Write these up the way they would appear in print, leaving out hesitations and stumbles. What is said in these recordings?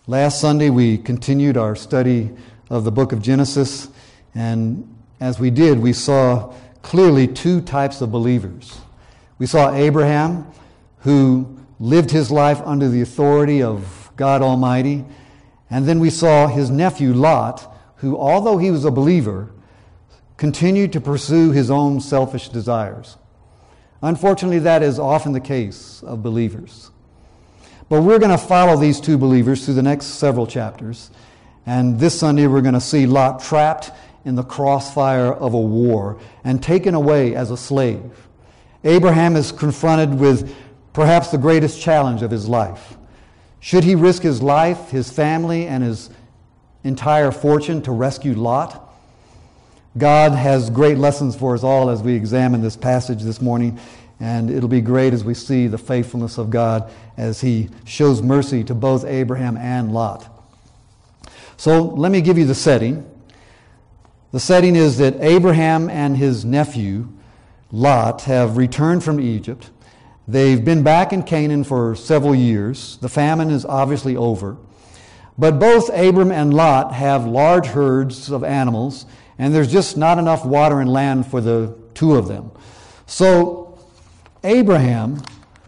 Last Sunday we continued our study of the book of Genesis, and as we did, we saw clearly two types of believers. We saw Abraham, who lived his life under the authority of God Almighty, and then we saw his nephew Lot, who, although he was a believer, continued to pursue his own selfish desires. Unfortunately, that is often the case of believers. But we're going to follow these two believers through the next several chapters. And this Sunday we're going to see Lot trapped in the crossfire of a war and taken away as a slave. Abraham is confronted with perhaps the greatest challenge of his life. Should he risk his life, his family, and his entire fortune to rescue Lot? God has great lessons for us all as we examine this passage this morning. And it'll be great as we see the faithfulness of God as He shows mercy to both Abraham and Lot. So let me give you the setting. The setting is that Abraham and his nephew, Lot, have returned from Egypt. They've been back in Canaan for several years. The famine is obviously over. But both Abram and Lot have large herds of animals, and there's just not enough water and land for the two of them. So Abraham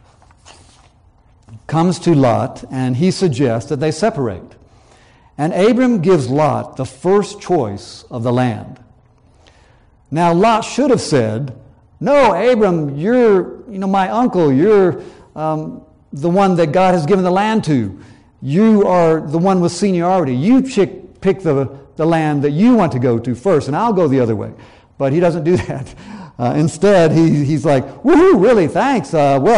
comes to Lot and he suggests that they separate. And Abram gives Lot the first choice of the land. Now Lot should have said, "No, Abram, you're my uncle. You're the one that God has given the land to. You are the one with seniority. You pick the land that you want to go to first, and I'll go the other way." But he doesn't do that. Instead, he's like, "Woohoo, really, thanks.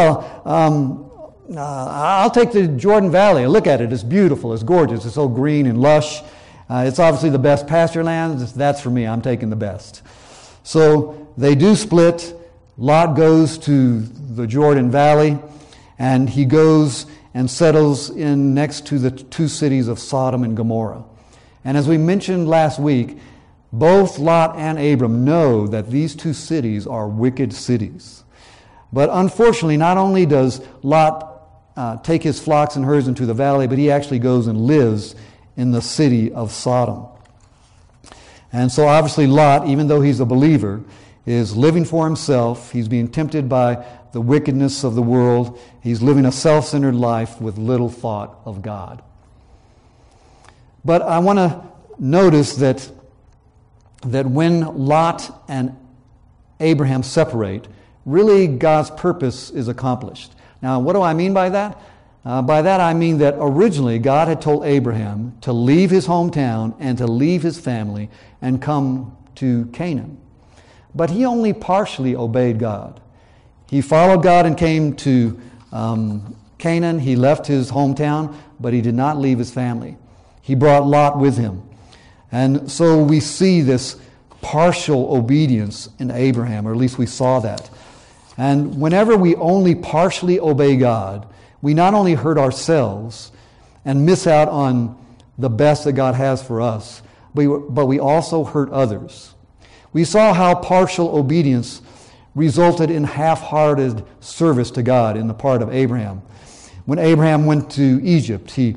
I'll take the Jordan Valley. Look at it. It's beautiful. It's gorgeous. It's so green and lush. It's obviously the best pasture land. That's for me. I'm taking the best." So they do split. Lot goes to the Jordan Valley, and he goes and settles in next to the two cities of Sodom and Gomorrah. And as we mentioned last week, both Lot and Abram know that these two cities are wicked cities. But unfortunately, not only does Lot take his flocks and herds into the valley, but he actually goes and lives in the city of Sodom. And so obviously Lot, even though he's a believer, is living for himself. He's being tempted by the wickedness of the world. He's living a self-centered life with little thought of God. But I want to notice that when Lot and Abraham separate, really God's purpose is accomplished. Now, what do I mean by that? By that I mean that originally God had told Abraham to leave his hometown and to leave his family and come to Canaan. But he only partially obeyed God. He followed God and came to Canaan. He left his hometown, but he did not leave his family. He brought Lot with him. And so we see this partial obedience in Abraham, or at least we saw that. And whenever we only partially obey God, we not only hurt ourselves and miss out on the best that God has for us, but we also hurt others. We saw how partial obedience resulted in half-hearted service to God in the part of Abraham. When Abraham went to Egypt, he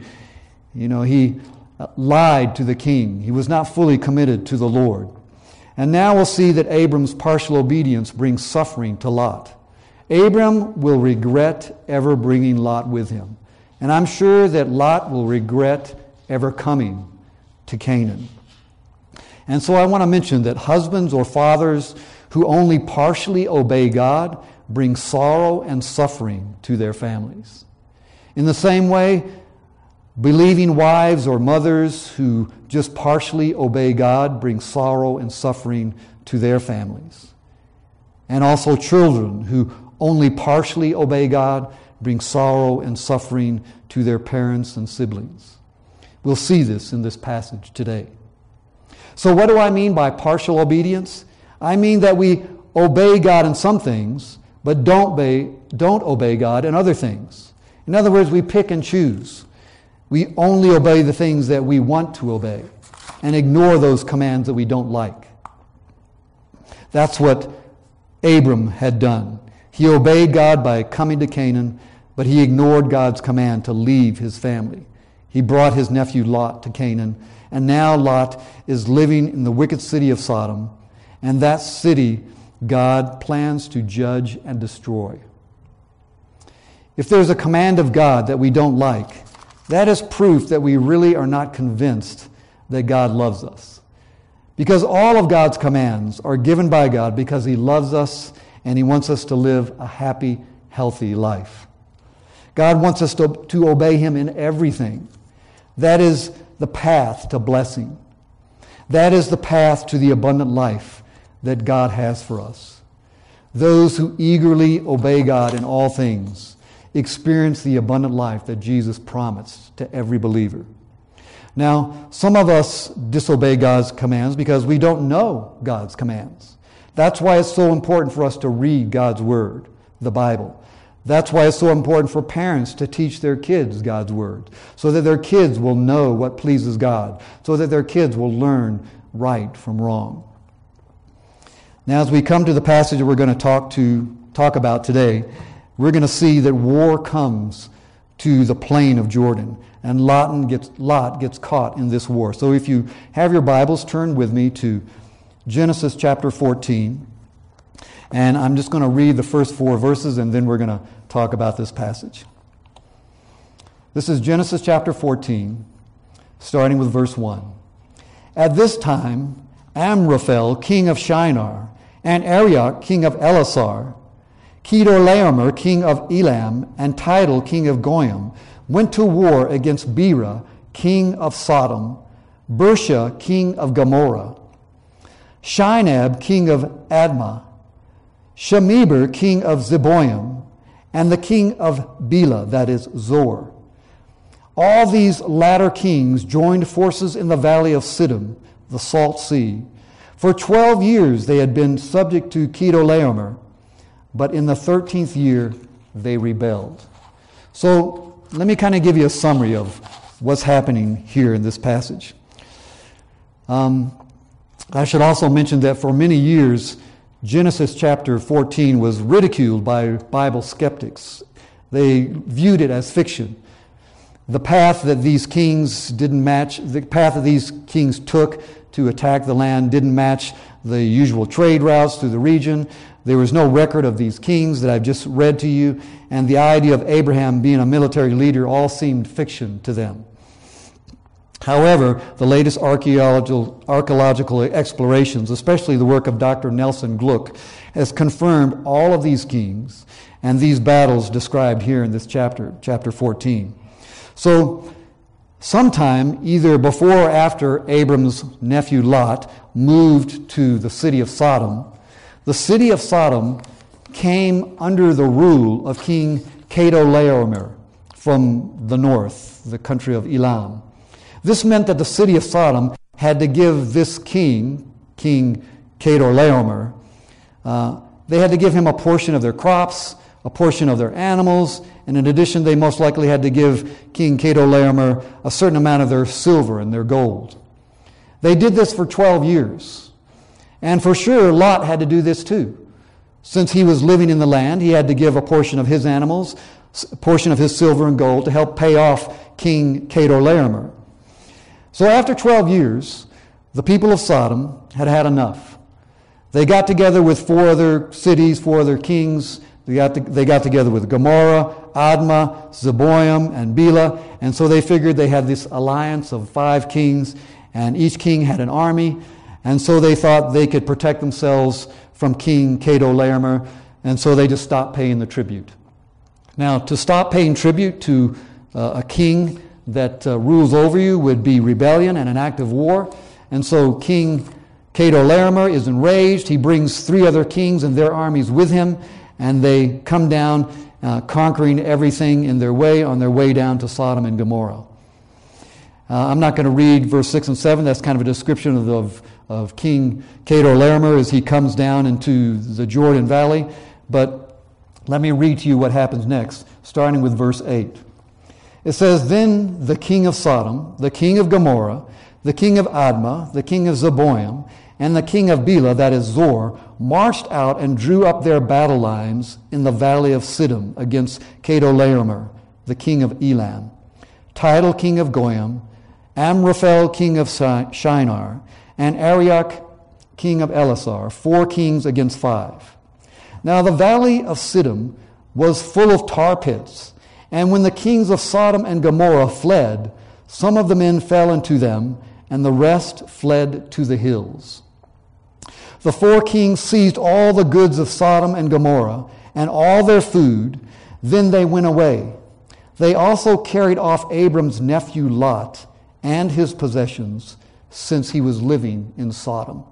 lied to the king. He was not fully committed to the Lord. And now we'll see that Abram's partial obedience brings suffering to Lot. Abram will regret ever bringing Lot with him. And I'm sure that Lot will regret ever coming to Canaan. And so I want to mention that husbands or fathers who only partially obey God bring sorrow and suffering to their families. In the same way, believing wives or mothers who just partially obey God bring sorrow and suffering to their families. And also children who only partially obey God bring sorrow and suffering to their parents and siblings. We'll see this in this passage today. So what do I mean by partial obedience? I mean that we obey God in some things, but don't obey God in other things. In other words, we pick and choose. We only obey the things that we want to obey and ignore those commands that we don't like. That's what Abram had done. He obeyed God by coming to Canaan, but he ignored God's command to leave his family. He brought his nephew Lot to Canaan, and now Lot is living in the wicked city of Sodom, and that city God plans to judge and destroy. If there's a command of God that we don't like, that is proof that we really are not convinced that God loves us. Because all of God's commands are given by God because He loves us and He wants us to live a happy, healthy life. God wants us to obey Him in everything. That is the path to blessing. That is the path to the abundant life that God has for us. Those who eagerly obey God in all things experience the abundant life that Jesus promised to every believer. Now, some of us disobey God's commands because we don't know God's commands. That's why it's so important for us to read God's Word, the Bible. That's why it's so important for parents to teach their kids God's Word, so that their kids will know what pleases God, so that their kids will learn right from wrong. Now, as we come to the passage that we're going to talk about today, we're going to see that war comes to the plain of Jordan, and Lot gets caught in this war. So if you have your Bibles, turn with me to Genesis chapter 14. And I'm just going to read the first 4 verses, and then we're going to talk about this passage. This is Genesis chapter 14, starting with verse 1. At this time, Amraphel, king of Shinar, and Arioch, king of Elasar, Chedorlaomer, king of Elam, and Tidal, king of Goyim, went to war against Bera, king of Sodom, Bersha, king of Gomorrah, Shinab, king of Admah, Shemeber, king of Zeboim, and the king of Bela, that is Zor. All these latter kings joined forces in the valley of Siddim, the Salt Sea. For 12 years they had been subject to Chedorlaomer, but in the 13th year they rebelled. So let me kind of give you a summary of what's happening here in this passage. I should also mention that for many years, Genesis chapter 14 was ridiculed by Bible skeptics. They viewed it as fiction. The path that these kings took to attack the land didn't match the usual trade routes through the region. There was no record of these kings that I've just read to you, and the idea of Abraham being a military leader all seemed fiction to them. However, the latest archaeological explorations, especially the work of Dr. Nelson Gluck, has confirmed all of these kings and these battles described here in this chapter 14. So, sometime either before or after Abram's nephew Lot moved to the city of Sodom, the city of Sodom came under the rule of King Chedorlaomer from the north, the country of Elam. This meant that the city of Sodom had to give this king, King Chedorlaomer, they had to give him a portion of their crops, a portion of their animals, and in addition they most likely had to give King Chedorlaomer a certain amount of their silver and their gold. They did this for 12 years. And for sure, Lot had to do this too. Since he was living in the land, he had to give a portion of his animals, a portion of his silver and gold to help pay off King Chedorlaomer. So after 12 years, the people of Sodom had had enough. They got together with 4 other cities, 4 other kings. They got together with Gomorrah, Admah, Zeboim, and Bela. And so they figured they had this alliance of 5 kings, and each king had an army. And so they thought they could protect themselves from King Chedorlaomer, and so they just stopped paying the tribute. Now, to stop paying tribute to a king that rules over you would be rebellion and an act of war. And so King Chedorlaomer is enraged. He brings 3 other kings and their armies with him, and they come down, conquering everything on their way down to Sodom and Gomorrah. I'm not going to read verse 6 and 7. That's kind of a description of King Chedorlaomer as he comes down into the Jordan Valley. But let me read to you what happens next, starting with verse 8. It says, Then the king of Sodom, the king of Gomorrah, the king of Admah, the king of Zeboim, and the king of Bela, that is Zor, marched out and drew up their battle lines in the valley of Siddim against Chedorlaomer, the king of Elam. Tidal king of Goyim, Amraphel king of Shinar, and Arioch king of Elasar, 4 kings against 5. Now the valley of Siddim was full of tar pits, and when the kings of Sodom and Gomorrah fled, some of the men fell into them, and the rest fled to the hills. The 4 kings seized all the goods of Sodom and Gomorrah, and all their food, then they went away. They also carried off Abram's nephew Lot and his possessions, since he was living in Sodom.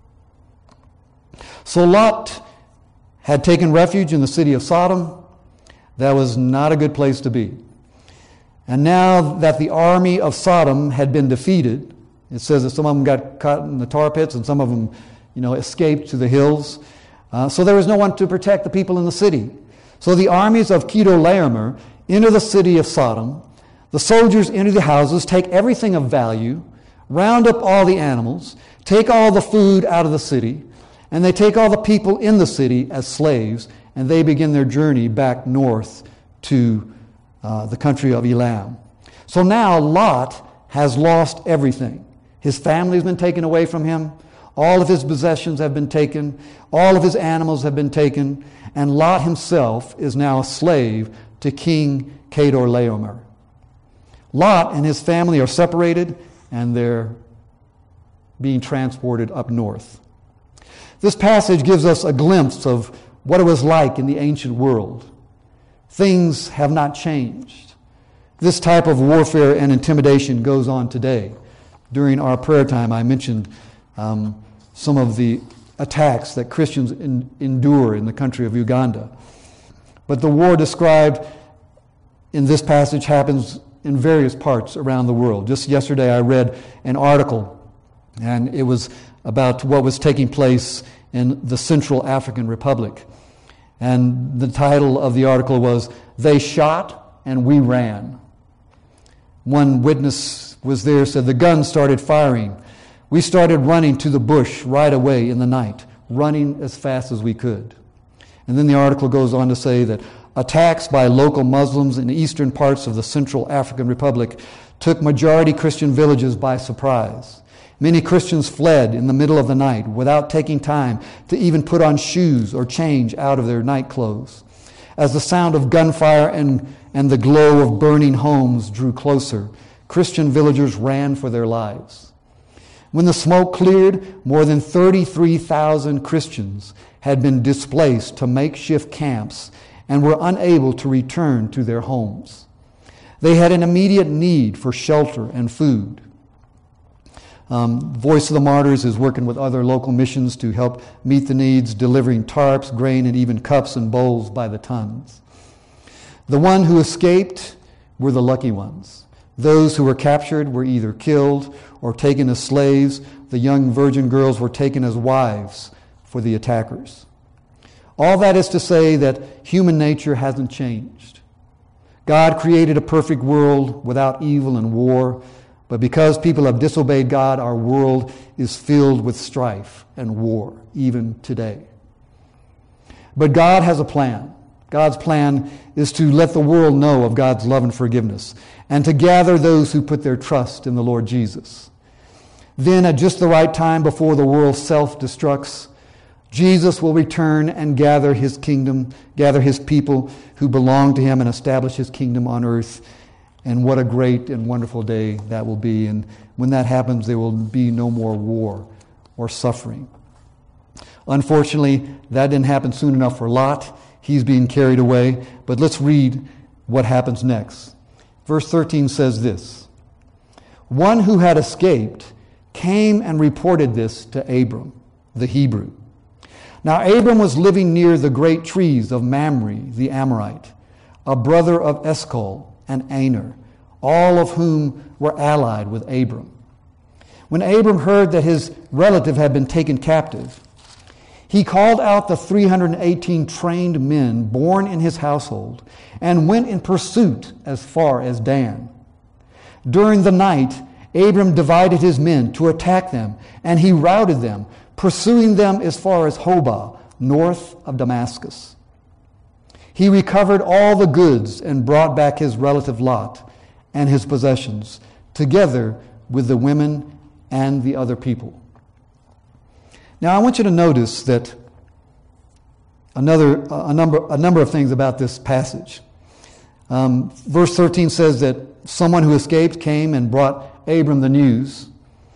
So Lot had taken refuge in the city of Sodom. That was not a good place to be. And now that the army of Sodom had been defeated, it says that some of them got caught in the tar pits and some of them, escaped to the hills. So there was no one to protect the people in the city. So the armies of Chedorlaomer enter the city of Sodom. The soldiers enter the houses, take everything of value, round up all the animals, take all the food out of the city, and they take all the people in the city as slaves, and they begin their journey back north to the country of Elam. So now Lot has lost everything. His family has been taken away from him. All of his possessions have been taken. All of his animals have been taken. And Lot himself is now a slave to King Chedorlaomer. Lot and his family are separated, and they're being transported up north. This passage gives us a glimpse of what it was like in the ancient world. Things have not changed. This type of warfare and intimidation goes on today. During our prayer time, I mentioned some of the attacks that Christians endure in the country of Uganda. But the war described in this passage happens in various parts around the world. Just yesterday I read an article, and it was about what was taking place in the Central African Republic. And the title of the article was, "They Shot and We Ran." One witness was there, said, "The guns started firing. We started running to the bush right away in the night, running as fast as we could." And then the article goes on to say that attacks by local Muslims in the eastern parts of the Central African Republic took majority Christian villages by surprise. Many Christians fled in the middle of the night without taking time to even put on shoes or change out of their night clothes. As the sound of gunfire and the glow of burning homes drew closer, Christian villagers ran for their lives. When the smoke cleared, more than 33,000 Christians had been displaced to makeshift camps and were unable to return to their homes. They had an immediate need for shelter and food. Voice of the Martyrs is working with other local missions to help meet the needs, delivering tarps, grain, and even cups and bowls by the tons. The one who escaped were the lucky ones. Those who were captured were either killed or taken as slaves. The young virgin girls were taken as wives for the attackers. All that is to say that human nature hasn't changed. God created a perfect world without evil and war, but because people have disobeyed God, our world is filled with strife and war, even today. But God has a plan. God's plan is to let the world know of God's love and forgiveness, and to gather those who put their trust in the Lord Jesus. Then, at just the right time before the world self-destructs, Jesus will return and gather his kingdom, gather his people who belong to him, and establish his kingdom on earth. And what a great and wonderful day that will be. And when that happens, there will be no more war or suffering. Unfortunately, that didn't happen soon enough for Lot. He's being carried away. But let's read what happens next. Verse 13 says this: "One who had escaped came and reported this to Abram, the Hebrew. Now Abram was living near the great trees of Mamre the Amorite, a brother of Eshcol and Aner, all of whom were allied with Abram. When Abram heard that his relative had been taken captive, he called out the 318 trained men born in his household and went in pursuit as far as Dan. During the night, Abram divided his men to attack them, and he routed them, pursuing them as far as Hobah, north of Damascus. He recovered all the goods and brought back his relative Lot and his possessions, together with the women and the other people. Now I want you to notice that a number of things about this passage. Verse 13 says that someone who escaped came and brought Abram the news.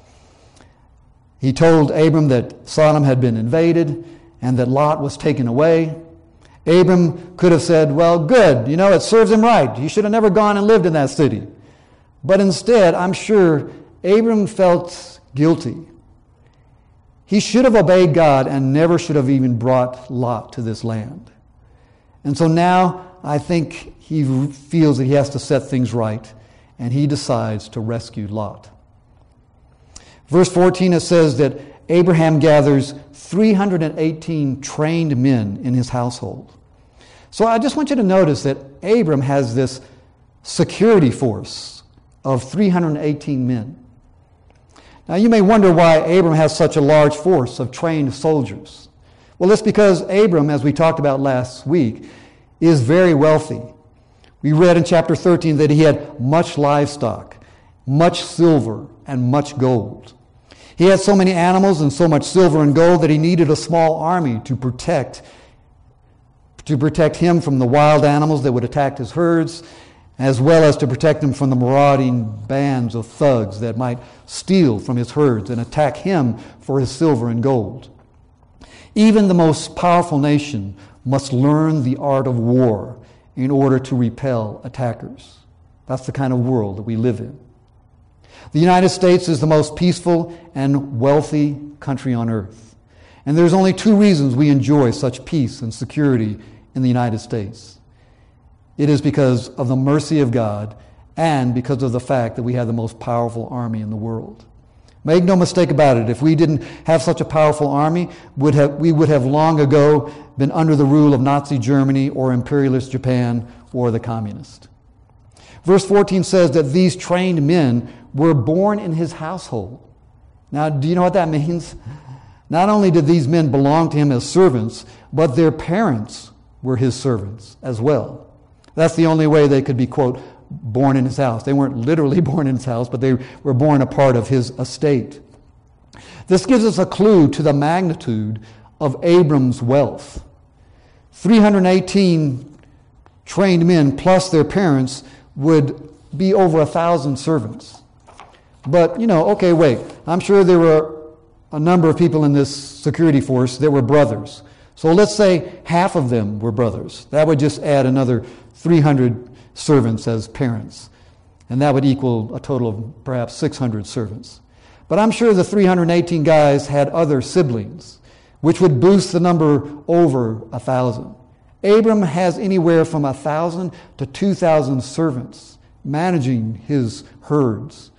He told Abram that Sodom had been invaded and that Lot was taken away. Abram could have said, well, good, it serves him right. He should have never gone and lived in that city. But instead, I'm sure Abram felt guilty. He should have obeyed God and never should have even brought Lot to this land. And so now I think he feels that he has to set things right, and he decides to rescue Lot. Verse 14, it says that Abraham gathers 318 trained men in his household. So I just want you to notice that Abram has this security force of 318 men. Now you may wonder why Abram has such a large force of trained soldiers. Well, it's because Abram, as we talked about last week, is very wealthy. We read in chapter 13 that he had much livestock, much silver, and much gold. He had so many animals and so much silver and gold that he needed a small army to protect him from the wild animals that would attack his herds, as well as to protect him from the marauding bands of thugs that might steal from his herds and attack him for his silver and gold. Even the most powerful nation must learn the art of war in order to repel attackers. That's the kind of world that we live in. The United States is the most peaceful and wealthy country on earth. And there's only two reasons we enjoy such peace and security in the United States. It is because of the mercy of God and because of the fact that we have the most powerful army in the world. Make no mistake about it, if we didn't have such a powerful army, we would have long ago been under the rule of Nazi Germany or imperialist Japan or the communist. Verse 14 says that these trained men were born in his household. Now, do you know what that means? Not only did these men belong to him as servants, but their parents were his servants as well. That's the only way they could be, quote, born in his house. They weren't literally born in his house, but they were born a part of his estate. This gives us a clue to the magnitude of Abram's wealth. 318 trained men plus their parents would be over 1,000 servants. But, okay, wait. I'm sure there were a number of people in this security force that were brothers. So let's say half of them were brothers. That would just add another 300 servants as parents. And that would equal a total of perhaps 600 servants. But I'm sure the 318 guys had other siblings, which would boost the number over 1,000. Abram has anywhere from 1,000 to 2,000 servants managing his herds.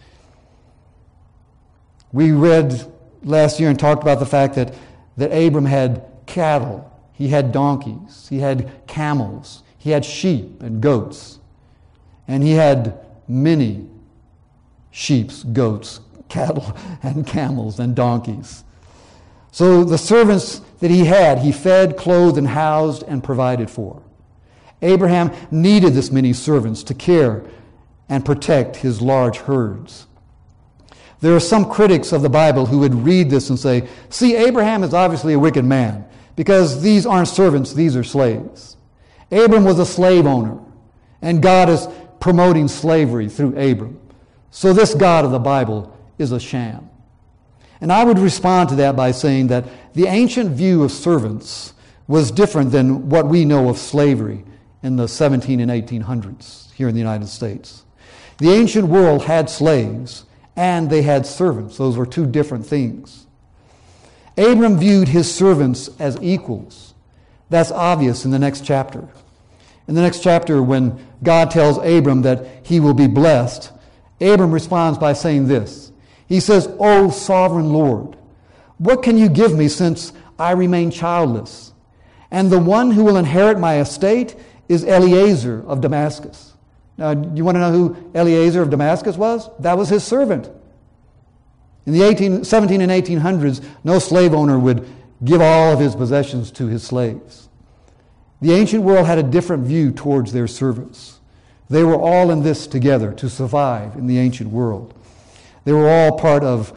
We read last year and talked about the fact that Abram had cattle, he had donkeys, he had camels, he had sheep and goats, and he had many sheep, goats, cattle, and camels and donkeys. So the servants that he had, he fed, clothed, and housed, and provided for. Abraham needed this many servants to care and protect his large herds. There are some critics of the Bible who would read this and say, see, Abraham is obviously a wicked man, because these aren't servants, these are slaves. Abram was a slave owner, and God is promoting slavery through Abram. So this God of the Bible is a sham. And I would respond to that by saying that the ancient view of servants was different than what we know of slavery in the 17 and 1800s here in the United States. The ancient world had slaves and they had servants. Those were two different things. Abram viewed his servants as equals. That's obvious in the next chapter. In the next chapter, when God tells Abram that he will be blessed, Abram responds by saying this. He says, "O sovereign Lord, what can you give me since I remain childless? And the one who will inherit my estate is Eliezer of Damascus." Now, you want to know who Eliezer of Damascus was? That was his servant. In the 17 and 1800s, no slave owner would give all of his possessions to his slaves. The ancient world had a different view towards their servants. They were all in this together to survive in the ancient world. They were all part of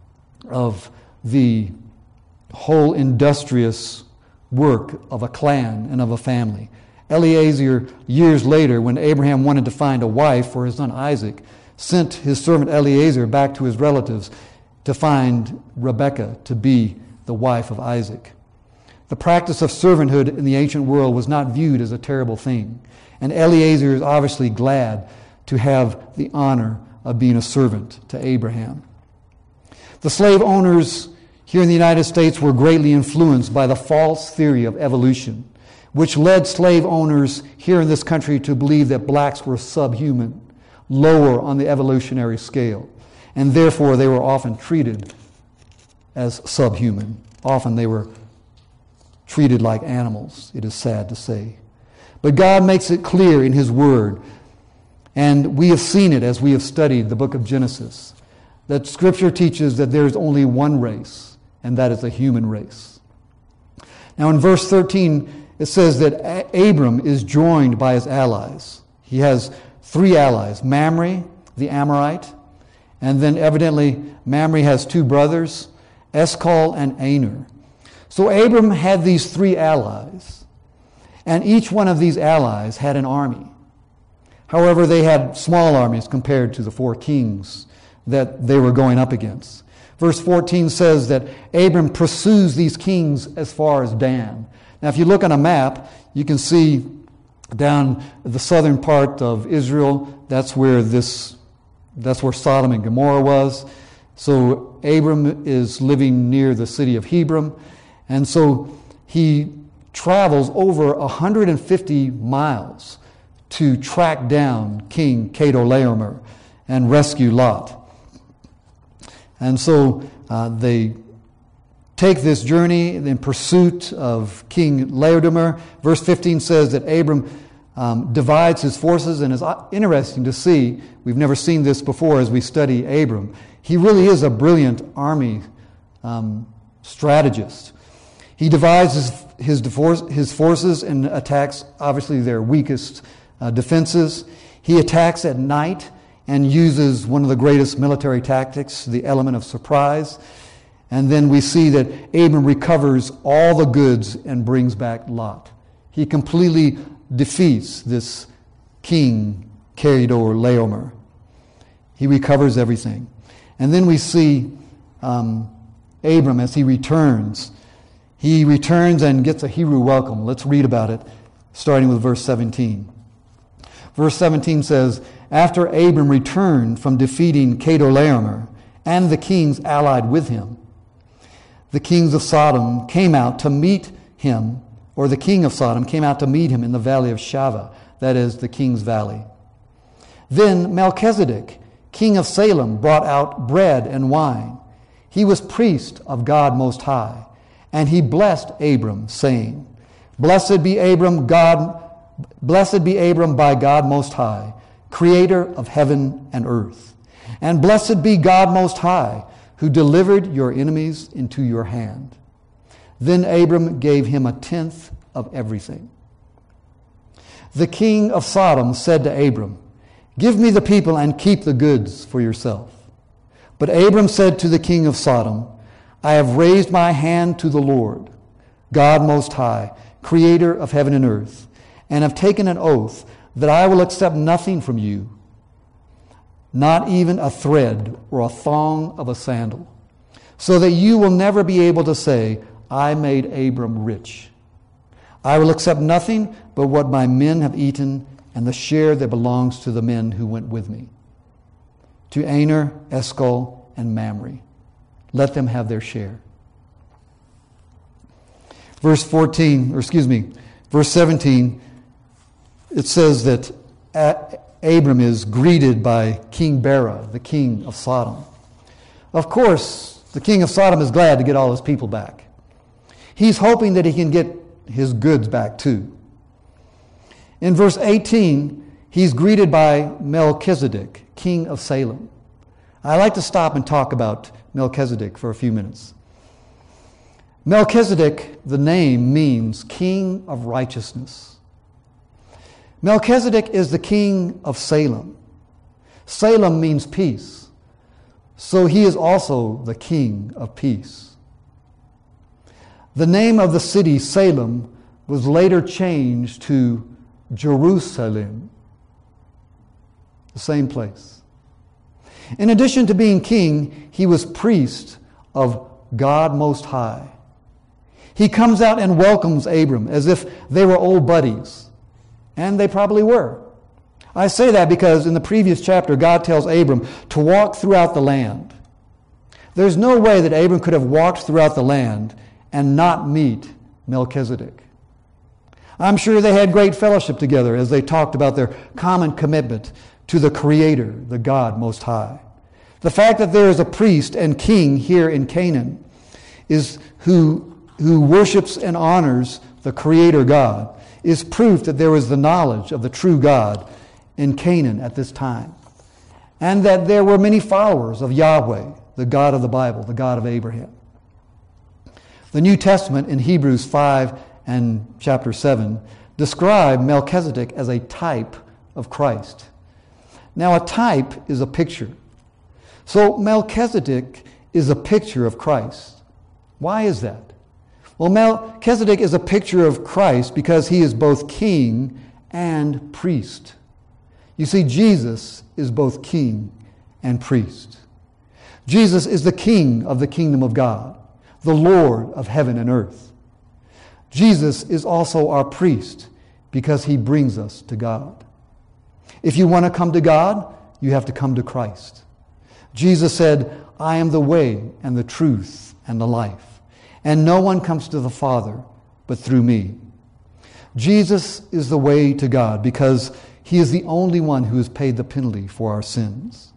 the whole industrious work of a clan and of a family. Eliezer, years later, when Abraham wanted to find a wife for his son Isaac, sent his servant Eliezer back to his relatives to find Rebekah to be the wife of Isaac. The practice of servanthood in the ancient world was not viewed as a terrible thing, and Eliezer is obviously glad to have the honor of being a servant to Abraham. The slave owners here in the United States were greatly influenced by the false theory of evolution, which led slave owners here in this country to believe that blacks were subhuman, lower on the evolutionary scale, and therefore they were often treated as subhuman. Often they were treated like animals, it is sad to say. But God makes it clear in His Word, and we have seen it as we have studied the book of Genesis, that Scripture teaches that there is only one race, and that is the human race. Now in verse 13, it says that Abram is joined by his allies. He has 3 allies, Mamre, the Amorite, and then evidently Mamre has 2 brothers, Eshcol and Aner. So Abram had these 3 allies, and each one of these allies had an army. However, they had small armies compared to the 4 kings that they were going up against. Verse 14 says that Abram pursues these kings as far as Dan. Now, if you look on a map, you can see down the southern part of Israel, that's where Sodom and Gomorrah was. So Abram is living near the city of Hebron, and so he travels over 150 miles to track down King Chedorlaomer and rescue Lot. And so they take this journey in pursuit of King Laodemer. Verse 15 says that Abram divides his forces, and it's interesting to see, we've never seen this before as we study Abram. He really is a brilliant army strategist. He divides his forces and attacks, obviously, their weakest defenses. He attacks at night and uses one of the greatest military tactics, the element of surprise. And then we see that Abram recovers all the goods and brings back Lot. He completely defeats this king, Chedorlaomer. He recovers everything. And then we see Abram as he returns. He returns and gets a Hebrew welcome. Let's read about it, starting with verse 17. Verse 17 says, after Abram returned from defeating Chedorlaomer and the kings allied with him, the kings of Sodom came out to meet him, or the king of Sodom came out to meet him in the valley of Shaveh, that is, the king's valley. Then Melchizedek, king of Salem, brought out bread and wine. He was priest of God Most High, and he blessed Abram, saying, Blessed be Abram by God Most High, creator of heaven and earth. And blessed be God Most High, who delivered your enemies into your hand. Then Abram gave him 1/10 of everything. The king of Sodom said to Abram, Give me the people and keep the goods for yourself. But Abram said to the king of Sodom, I have raised my hand to the Lord, God Most High, creator of heaven and earth, and have taken an oath that I will accept nothing from you, not even a thread or a thong of a sandal, so that you will never be able to say, I made Abram rich. I will accept nothing but what my men have eaten and the share that belongs to the men who went with me, to Aner, Eshcol, and Mamre. Let them have their share. Verse 17, it says that Abram is greeted by King Bera, the king of Sodom. Of course, the king of Sodom is glad to get all his people back. He's hoping that he can get his goods back too. In verse 18, he's greeted by Melchizedek, king of Salem. I'd like to stop and talk about Melchizedek for a few minutes. Melchizedek, the name, means king of righteousness. Melchizedek is the king of Salem. Salem means peace. So he is also the king of peace. The name of the city, Salem, was later changed to Jerusalem, the same place. In addition to being king, he was priest of God Most High. He comes out and welcomes Abram as if they were old buddies. And they probably were. I say that because in the previous chapter, God tells Abram to walk throughout the land. There's no way that Abram could have walked throughout the land and not meet Melchizedek. I'm sure they had great fellowship together as they talked about their common commitment to the Creator, the God Most High. The fact that there is a priest and king here in Canaan is who worships and honors the Creator God is proof that there was the knowledge of the true God in Canaan at this time. And that there were many followers of Yahweh, the God of the Bible, the God of Abraham. The New Testament in Hebrews 5 and chapter 7 describe Melchizedek as a type of Christ. Now, a type is a picture. So Melchizedek is a picture of Christ. Why is that? Well, Melchizedek is a picture of Christ because he is both king and priest. You see, Jesus is both king and priest. Jesus is the king of the kingdom of God, the Lord of heaven and earth. Jesus is also our priest because he brings us to God. If you want to come to God, you have to come to Christ. Jesus said, I am the way and the truth and the life. And no one comes to the Father but through me. Jesus is the way to God because he is the only one who has paid the penalty for our sins.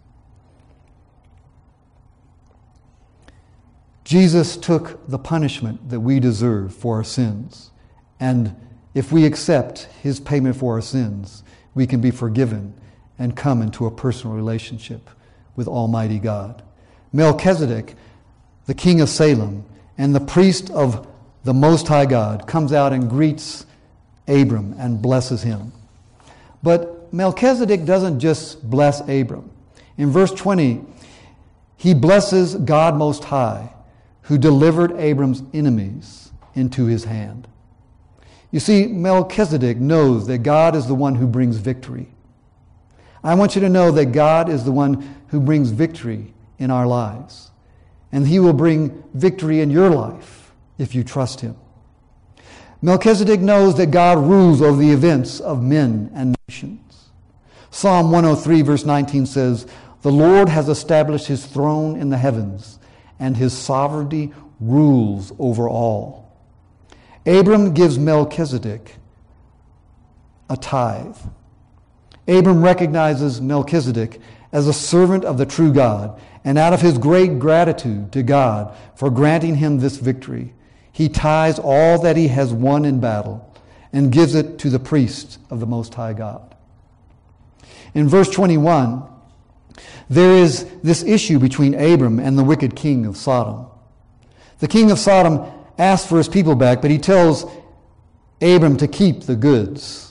Jesus took the punishment that we deserve for our sins. And if we accept his payment for our sins, we can be forgiven and come into a personal relationship with Almighty God. Melchizedek, the king of Salem, and the priest of the Most High God comes out and greets Abram and blesses him. But Melchizedek doesn't just bless Abram. In verse 20, he blesses God Most High, who delivered Abram's enemies into his hand. You see, Melchizedek knows that God is the one who brings victory. I want you to know that God is the one who brings victory in our lives. And he will bring victory in your life if you trust him. Melchizedek knows that God rules over the events of men and nations. Psalm 103 verse 19 says, the Lord has established his throne in the heavens, and his sovereignty rules over all. Abram gives Melchizedek a tithe. Abram recognizes Melchizedek as a servant of the true God, and out of his great gratitude to God for granting him this victory, he tithes all that he has won in battle and gives it to the priest of the Most High God. In verse 21, there is this issue between Abram and the wicked king of Sodom. The king of Sodom asks for his people back, but he tells Abram to keep the goods.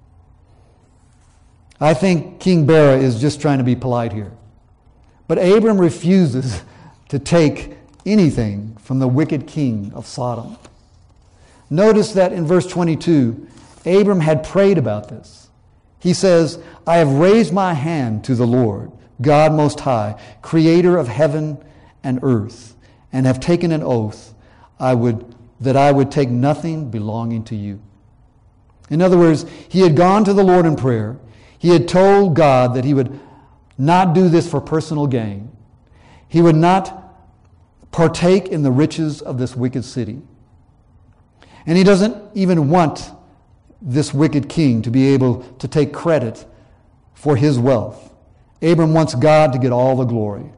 I think King Bera is just trying to be polite here. But Abram refuses to take anything from the wicked king of Sodom. Notice that in verse 22, Abram had prayed about this. He says, I have raised my hand to the Lord, God Most High, creator of heaven and earth, and have taken an oath that I would take nothing belonging to you. In other words, he had gone to the Lord in prayer. He had told God that he would not do this for personal gain. He would not partake in the riches of this wicked city. And he doesn't even want this wicked king to be able to take credit for his wealth. Abram wants God to get all the glory.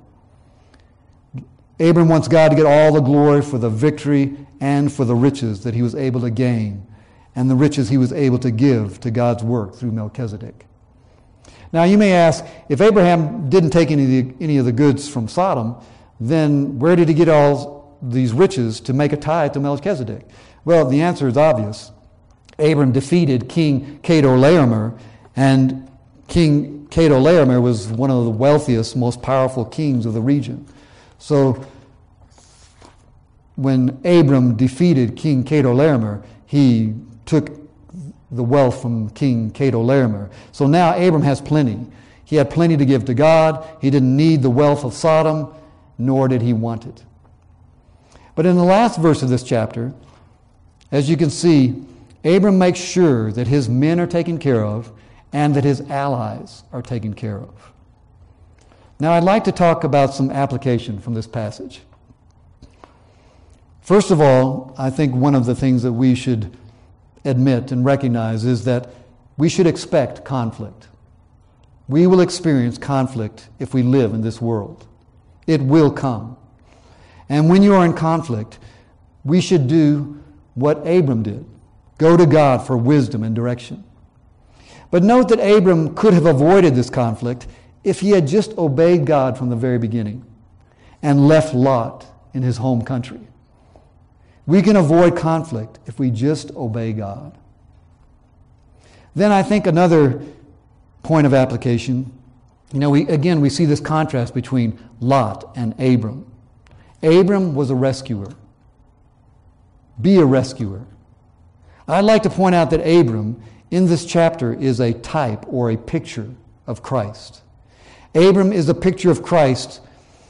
Abram wants God to get all the glory for the victory and for the riches that he was able to gain and the riches he was able to give to God's work through Melchizedek. Now you may ask, if Abraham didn't take any of the goods from Sodom, then where did he get all these riches to make a tithe to Melchizedek? Well, the answer is obvious. Abram defeated King Chedorlaomer, and King Chedorlaomer was one of the wealthiest, most powerful kings of the region. So when Abram defeated King Chedorlaomer, he took the wealth from King Chedorlaomer. So now Abram has plenty. He had plenty to give to God. He didn't need the wealth of Sodom, nor did he want it. But in the last verse of this chapter, as you can see, Abram makes sure that his men are taken care of and that his allies are taken care of. Now I'd like to talk about some application from this passage. First of all, I think one of the things that we should admit and recognize is that we should expect conflict. We will experience conflict if we live in this world. It will come. And when you are in conflict, we should do what Abram did. Go to God for wisdom and direction. But note that Abram could have avoided this conflict if he had just obeyed God from the very beginning and left Lot in his home country. We can avoid conflict if we just obey God. Then I think another point of application, we see this contrast between Lot and Abram. Abram was a rescuer. Be a rescuer. I'd like to point out that Abram in this chapter is a type or a picture of Christ. Abram is a picture of Christ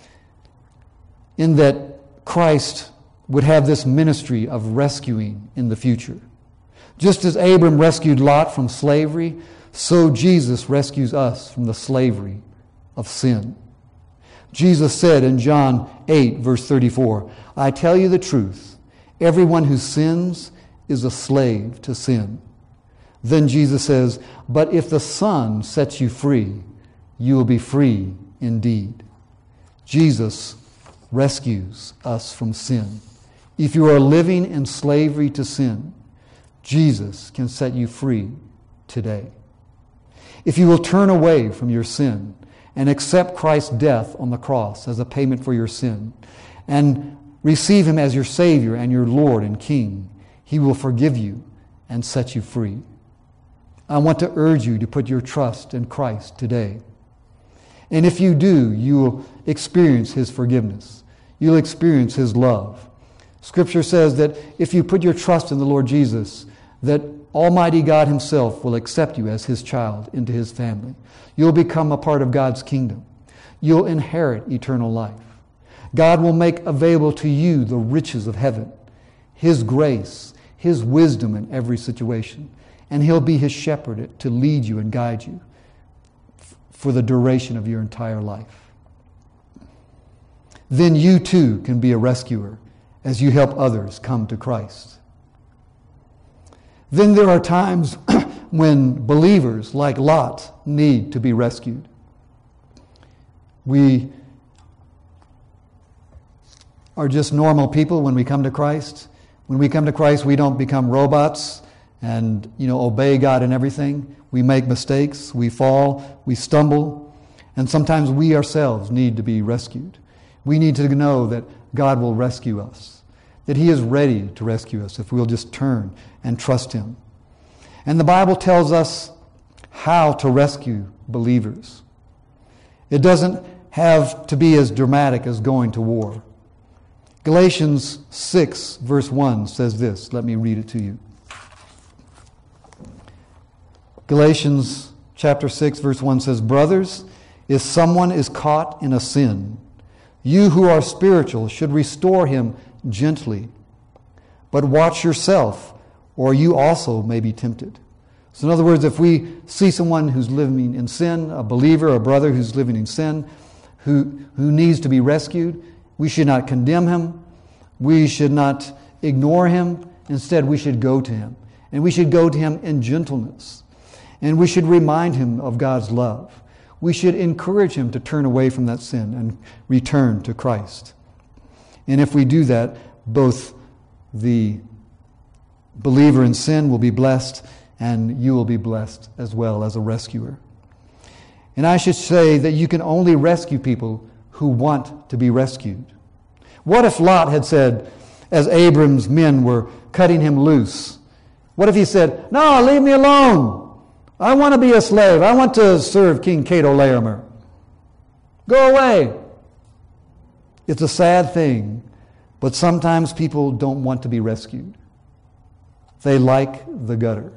in that Christ would have this ministry of rescuing in the future. Just as Abram rescued Lot from slavery, so Jesus rescues us from the slavery of sin. Jesus said in John 8, verse 34, "I tell you the truth, everyone who sins is a slave to sin." Then Jesus says, "But if the Son sets you free, you will be free indeed." Jesus rescues us from sin. If you are living in slavery to sin, Jesus can set you free today. If you will turn away from your sin and accept Christ's death on the cross as a payment for your sin and receive Him as your Savior and your Lord and King, He will forgive you and set you free. I want to urge you to put your trust in Christ today. And if you do, you will experience His forgiveness. You'll experience His love. Scripture says that if you put your trust in the Lord Jesus, that Almighty God Himself will accept you as His child into His family. You'll become a part of God's kingdom. You'll inherit eternal life. God will make available to you the riches of heaven, His grace, His wisdom in every situation, and He'll be His shepherd to lead you and guide you for the duration of your entire life. Then you too can be a rescuer as you help others come to Christ. Then there are times when believers like Lot need to be rescued. We are just normal people when we come to Christ. When we come to Christ, we don't become robots and obey God in everything. We make mistakes, we fall, we stumble, and sometimes we ourselves need to be rescued. We need to know that God will rescue us, that He is ready to rescue us if we'll just turn and trust Him. And the Bible tells us how to rescue believers. It doesn't have to be as dramatic as going to war. Galatians 6, verse 1 says this. Let me read it to you. Galatians chapter 6, verse 1 says, "Brothers, if someone is caught in a sin, you who are spiritual should restore him gently. But watch yourself, or you also may be tempted." So in other words, if we see someone who's living in sin, a believer, a brother who's living in sin, who needs to be rescued, we should not condemn him. We should not ignore him. Instead, we should go to him. And we should go to him in gentleness. And we should remind him of God's love. We should encourage him to turn away from that sin and return to Christ. And if we do that, both the believer in sin will be blessed, and you will be blessed as well as a rescuer. And I should say that you can only rescue people who want to be rescued. What if Lot had said, as Abram's men were cutting him loose, What if he said, no, leave me alone. I want to be a slave. I want to serve King Cato Larimer. Go away. It's a sad thing, but sometimes people don't want to be rescued. They like the gutter.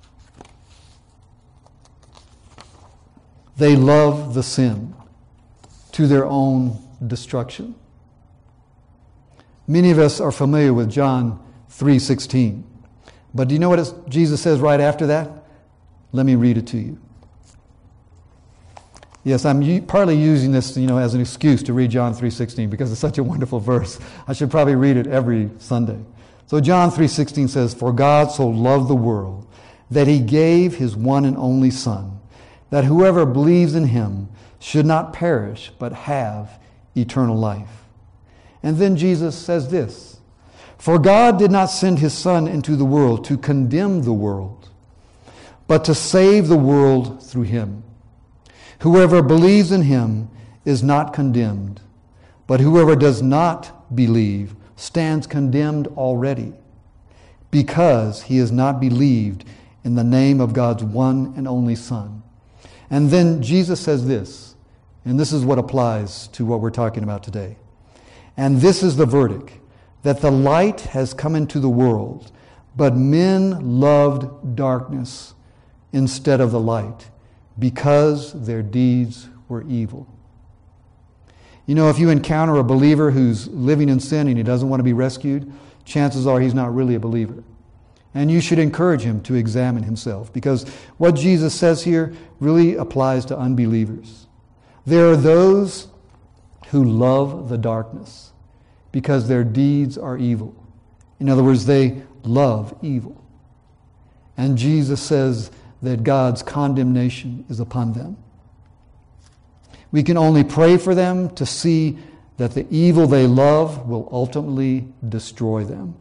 They love the sin to their own destruction. Many of us are familiar with John 3:16. But do you know what Jesus says right after that? Let me read it to you. Yes, I'm partly using this, as an excuse to read John 3:16 because it's such a wonderful verse. I should probably read it every Sunday. So John 3:16 says, "For God so loved the world that he gave his one and only Son, that whoever believes in him should not perish but have eternal life." And then Jesus says this, "For God did not send his Son into the world to condemn the world, but to save the world through him. Whoever believes in him is not condemned, but whoever does not believe stands condemned already, because he has not believed in the name of God's one and only Son." And then Jesus says this, and this is what applies to what we're talking about today. "And this is the verdict, that the light has come into the world, but men loved darkness instead of the light, because their deeds were evil." If you encounter a believer who's living in sin and he doesn't want to be rescued, chances are he's not really a believer. And you should encourage him to examine himself, because what Jesus says here really applies to unbelievers. There are those who love the darkness because their deeds are evil. In other words, they love evil. And Jesus says that God's condemnation is upon them. We can only pray for them to see that the evil they love will ultimately destroy them.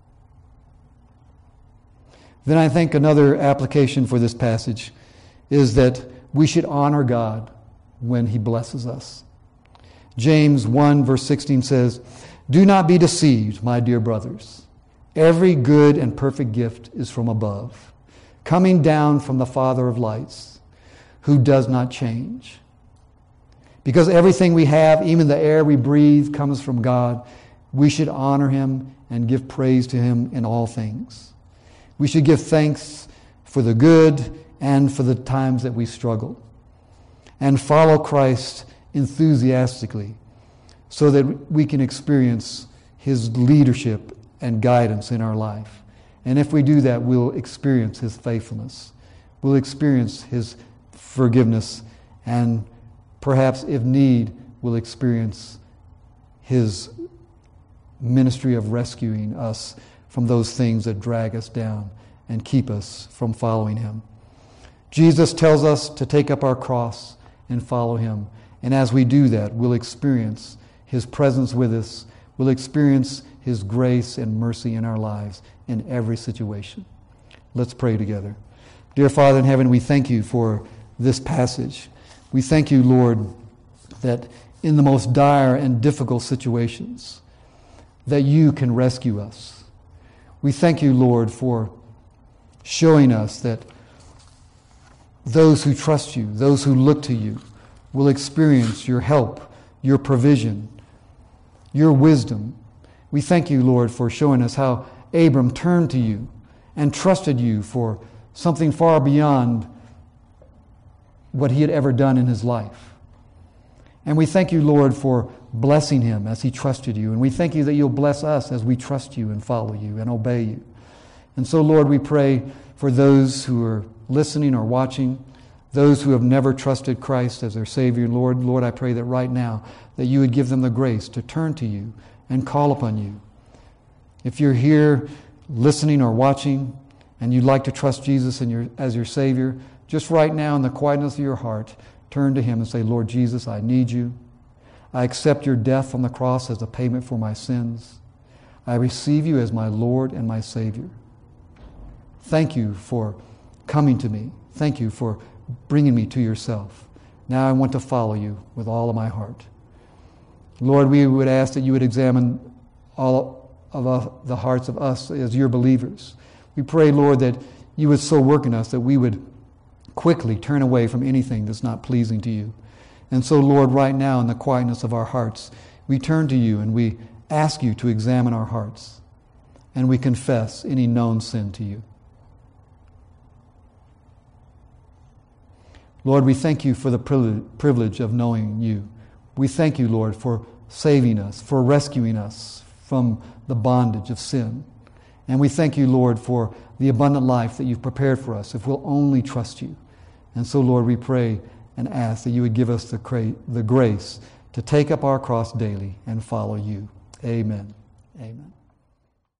Then I think another application for this passage is that we should honor God when he blesses us. James 1 verse 16 says, "Do not be deceived, my dear brothers. Every good and perfect gift is from above, coming down from the Father of lights, who does not change." Because everything we have, even the air we breathe, comes from God, we should honor him and give praise to him in all things. We should give thanks for the good and for the times that we struggle, and follow Christ enthusiastically so that we can experience his leadership and guidance in our life. And if we do that, we'll experience his faithfulness. We'll experience his forgiveness, and perhaps, if need, we'll experience his ministry of rescuing us from those things that drag us down and keep us from following him. Jesus tells us to take up our cross and follow him. And as we do that, we'll experience his presence with us. We'll experience his grace and mercy in our lives in every situation. Let's pray together. Dear Father in heaven, we thank you for this passage. We thank you, Lord, that in the most dire and difficult situations, that you can rescue us. We thank you, Lord, for showing us that those who trust you, those who look to you, will experience your help, your provision, your wisdom. We thank you, Lord, for showing us how Abram turned to you and trusted you for something far beyond what he had ever done in his life. And we thank you, Lord, for blessing him as he trusted you. And we thank you that you'll bless us as we trust you and follow you and obey you. And so, Lord, we pray for those who are listening or watching, those who have never trusted Christ as their Savior. Lord, I pray that right now that you would give them the grace to turn to you and call upon you. If you're here listening or watching and you'd like to trust Jesus as your Savior, just right now in the quietness of your heart, turn to him and say, "Lord Jesus, I need you. I accept your death on the cross as a payment for my sins. I receive you as my Lord and my Savior. Thank you for coming to me. Thank you for bringing me to yourself. Now I want to follow you with all of my heart." Lord, we would ask that you would examine all of the hearts of us as your believers. We pray, Lord, that you would so work in us that we would quickly turn away from anything that's not pleasing to you. And so, Lord, right now in the quietness of our hearts, we turn to you and we ask you to examine our hearts, and we confess any known sin to you. Lord, we thank you for the privilege of knowing you. We thank you, Lord, for saving us, for rescuing us from the bondage of sin. And we thank you, Lord, for the abundant life that you've prepared for us if we'll only trust you. And so, Lord, we pray and ask that you would give us the grace to take up our cross daily and follow you. Amen. Amen.